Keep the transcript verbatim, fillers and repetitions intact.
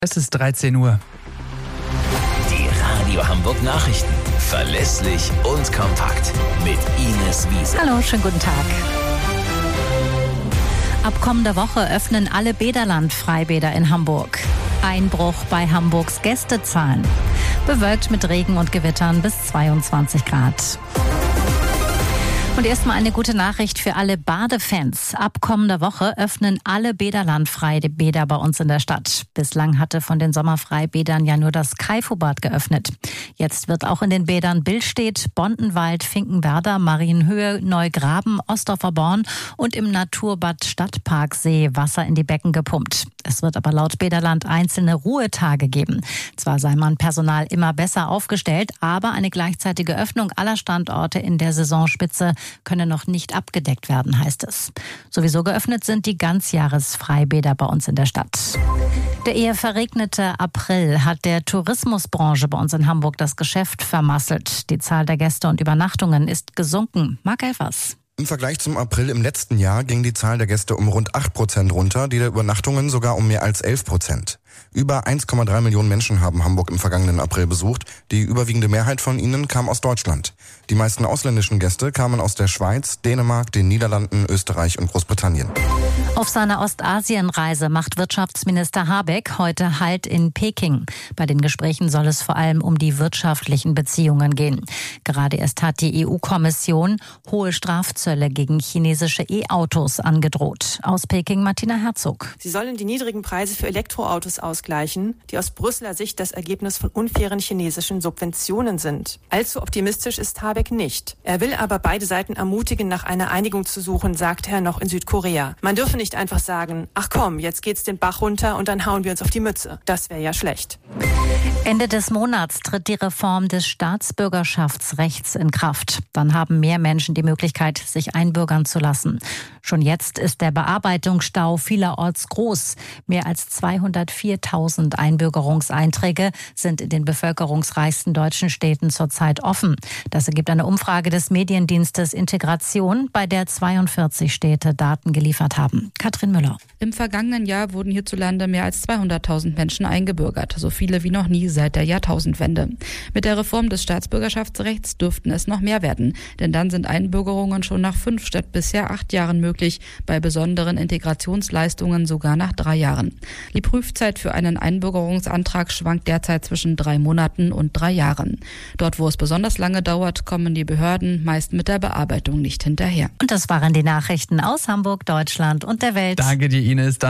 Es ist dreizehn Uhr. Die Radio Hamburg Nachrichten. Verlässlich und kompakt. Mit Ines Wiese. Hallo, schönen guten Tag. Ab kommender Woche öffnen alle Bäderland-Freibäder in Hamburg. Einbruch bei Hamburgs Gästezahlen. Bewölkt mit Regen und Gewittern bis zweiundzwanzig Grad. Und erstmal eine gute Nachricht für alle Badefans. Ab kommender Woche öffnen alle Bäderland-Freibäder bei uns in der Stadt. Bislang hatte von den Sommerfreibädern ja nur das Kaifobad geöffnet. Jetzt wird auch in den Bädern Billstedt, Bondenwald, Finkenwerder, Marienhöhe, Neugraben, Ostdorfer Born und im Naturbad Stadtparksee Wasser in die Becken gepumpt. Es wird aber laut Bäderland einzelne Ruhetage geben. Zwar sei man Personal immer besser aufgestellt, aber eine gleichzeitige Öffnung aller Standorte in der Saisonspitze könne noch nicht abgedeckt werden, heißt es. Sowieso geöffnet sind die Ganzjahresfreibäder bei uns in der Stadt. Der eher verregnete April hat der Tourismusbranche bei uns in Hamburg das Geschäft vermasselt. Die Zahl der Gäste und Übernachtungen ist gesunken. Marc Elfers. Im Vergleich zum April im letzten Jahr ging die Zahl der Gäste um rund acht Prozent runter, die der Übernachtungen sogar um mehr als elf Prozent. Über eins Komma drei Millionen Menschen haben Hamburg im vergangenen April besucht. Die überwiegende Mehrheit von ihnen kam aus Deutschland. Die meisten ausländischen Gäste kamen aus der Schweiz, Dänemark, den Niederlanden, Österreich und Großbritannien. Auf seiner Ostasienreise macht Wirtschaftsminister Habeck heute Halt in Peking. Bei den Gesprächen soll es vor allem um die wirtschaftlichen Beziehungen gehen. Gerade erst hat die E U-Kommission hohe Strafzölle gegen chinesische E-Autos angedroht. Aus Peking Martina Herzog. Sie sollen die niedrigen Preise für Elektroautos ausgleichen, die aus Brüsseler Sicht das Ergebnis von unfairen chinesischen Subventionen sind. Allzu optimistisch ist Habeck nicht. Er will aber beide Seiten ermutigen, nach einer Einigung zu suchen, sagt er noch in Südkorea. Man dürfe nicht einfach sagen, ach komm, jetzt geht's den Bach runter und dann hauen wir uns auf die Mütze. Das wäre ja schlecht. Ende des Monats tritt die Reform des Staatsbürgerschaftsrechts in Kraft. Dann haben mehr Menschen die Möglichkeit, sich einbürgern zu lassen. Schon jetzt ist der Bearbeitungsstau vielerorts groß. Mehr als zweihundertviertausend Einbürgerungseinträge sind in den bevölkerungsreichsten deutschen Städten zurzeit offen. Das ergibt eine Umfrage des Mediendienstes Integration, bei der zweiundvierzig Städte Daten geliefert haben. Katrin Müller. Im vergangenen Jahr wurden hierzulande mehr als zweihunderttausend Menschen eingebürgert, so viele wie noch nie seit der Jahrtausendwende. Mit der Reform des Staatsbürgerschaftsrechts dürften es noch mehr werden, denn dann sind Einbürgerungen schon nach fünf statt bisher acht Jahren möglich, bei besonderen Integrationsleistungen sogar nach drei Jahren. Die Prüfzeit für einen Einbürgerungsantrag schwankt derzeit zwischen drei Monaten und drei Jahren. Dort, wo es besonders lange dauert, kommen die Behörden meist mit der Bearbeitung nicht hinterher. Und das waren die Nachrichten aus Hamburg, Deutschland und der Welt. Danke dir, Ines. Dann